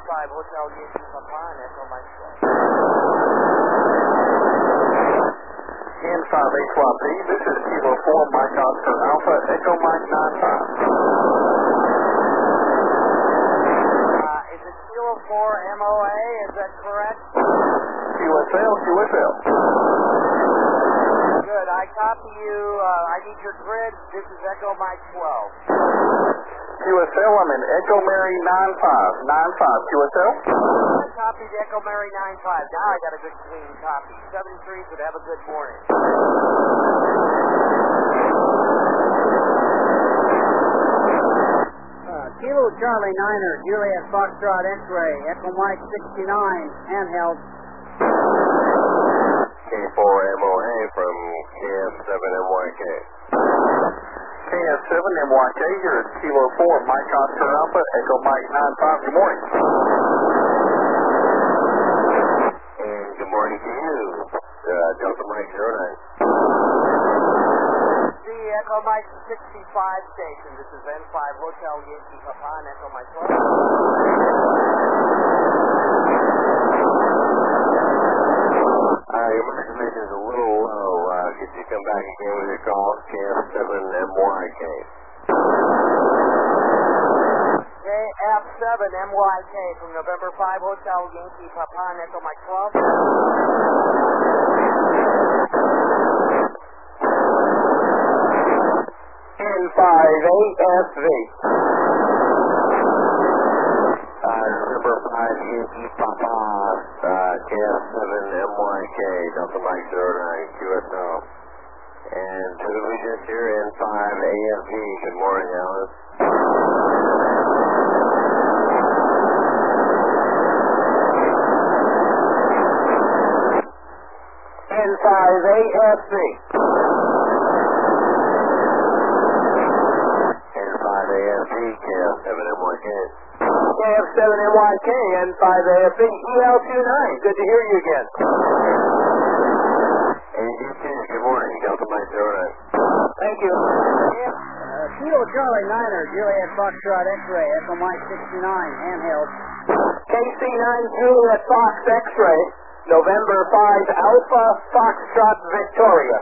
5 Hotel Yankee Papa and Echo Mike 12. N5HYP, this is Kilo 4 Mike Oscar Alpha, Echo Mike 95. Is it Kilo 4 MOA, is that correct? QSL. Good, I copy you, I need your grid, this is Echo Mike 12. QSL, I'm in Echo Mary 95, QSL. I copied Echo Mary 95, now I got a good clean copy. 73 would have a good morning. Kilo Charlie Niner, Juliet Foxtrot X-Ray, Echo Mike 69, handheld. K4MOA from KF7MYK. KF7MYK, here is Kilo 4 Mike Oscar Alpha, Echo Mike 95, good morning. And good morning to you, Delta Mike 09. The Echo Mike 65 station, this is N5 Hotel Yankee Papa and Echo Mike 12. Your information is a little low. Could you come back again with your call? KF7MYK. KF7MYK from November 5 Hotel Yankee Papa and Echo Mike 12. N5ASV. November 5 Yankee Papa, KF7MYK, Delta Mike 09, QSL. And to the Regent here, N5AFV. Good morning, Alice. N5ASV. N5AFV, KF7MYK. KF7MYK, N5AFV, EL29. Good to hear you again. And you too. Good morning, Delta Mike 09. Thank you. Kilo Charlie Niner, Juliet Foxtrot X-Ray, Echo Mike 69, handheld. KC9 Juliet Fox X-Ray, November 5 Alpha Foxtrot Victoria.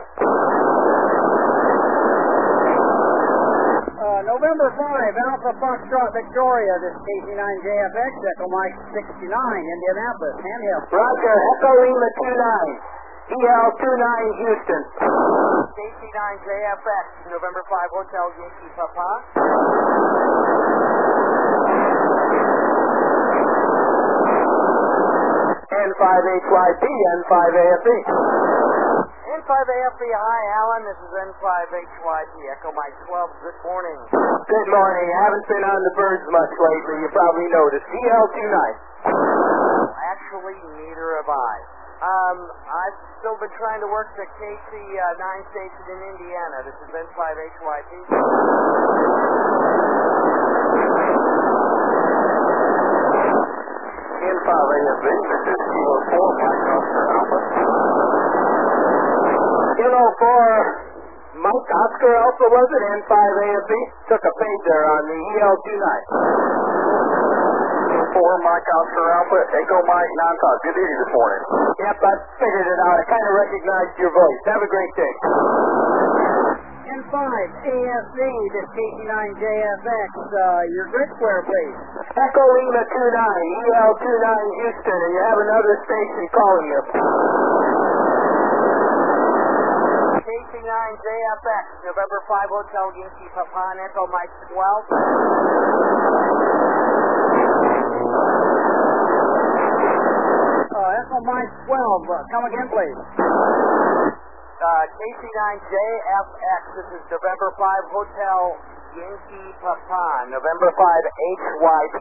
November 5 Alpha Foxtrot Victoria, this is KC9JFX, Echo Mike 69, Indianapolis, handheld. Roger, Echo Lima 29, EL29 Houston. KC9JFX, November 5 Hotel Yankee Papa. N5HYP, N5AFE. N5AFE, hi Alan, this is N5HYP, Echo Mike 12, good morning. Good morning, I haven't been on the birds much lately, you probably noticed. EL29. Actually, neither have I. I've still been trying to work the KC9 station in Indiana. This is N5HYP. N5AFV, this is Kilo 4, Mike Oscar Alpha. Kilo 4, Mike Oscar Alpha, was it? N5AFV? Took a fade there on the EL29. 4 Mike Oscar Alpha, Echo Mike 95. Good to hear you this morning. Yep, I figured it out. I kind of recognized your voice. Have a great day. N5 AFV, this KC9JFX, your grid square, please. Echo Lima 29, EL29 Houston, and you have another station calling you. KC9JFX, November 5 Hotel Yankee Papa and Echo Mike 12. Echo Mike 12, come again, please. KC9JFX, this is November 5 Hotel Yankee Papa, November 5 HYP.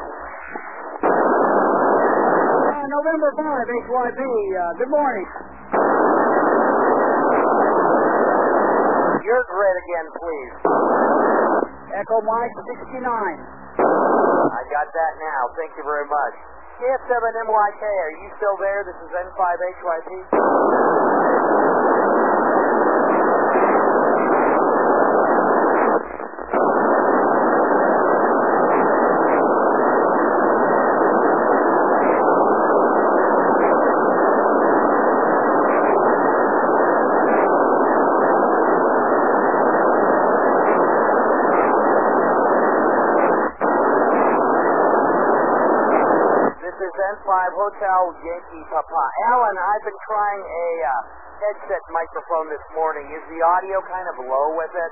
November 5 HYP, good morning. Your grid again, please. Echo Mike 69. I got that now, thank you very much. KF7MYK, are you still there? This is N5HYP. is N5 Hotel Yankee Papa. Alan, I've been trying a headset microphone this morning. Is the audio kind of low with it?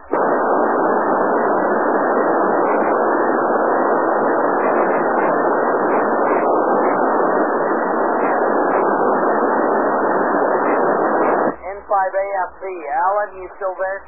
N5AFB. Alan, you still there?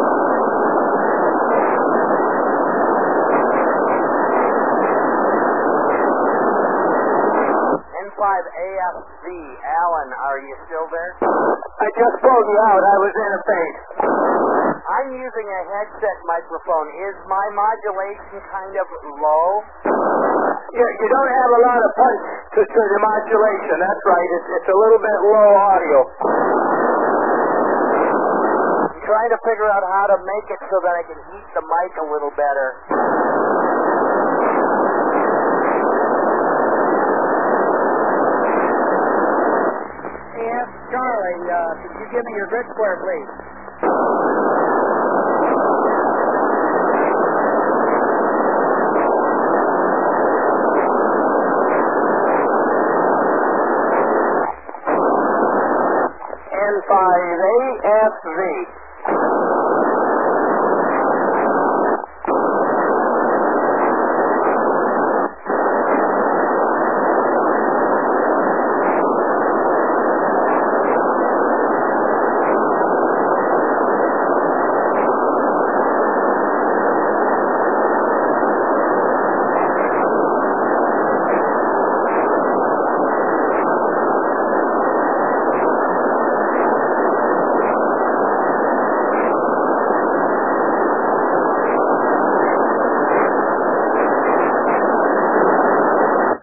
N5AFB. Alan, are you still there? I just pulled you out. I was in a phase. I'm using a headset microphone. Is my modulation kind of low? You don't have a lot of punch to the modulation. That's right. It's a little bit low audio. I'm trying to figure out how to make it so that I can heat the mic a little better. Yes, Charlie, could you give me your grid square, please? N5AFV.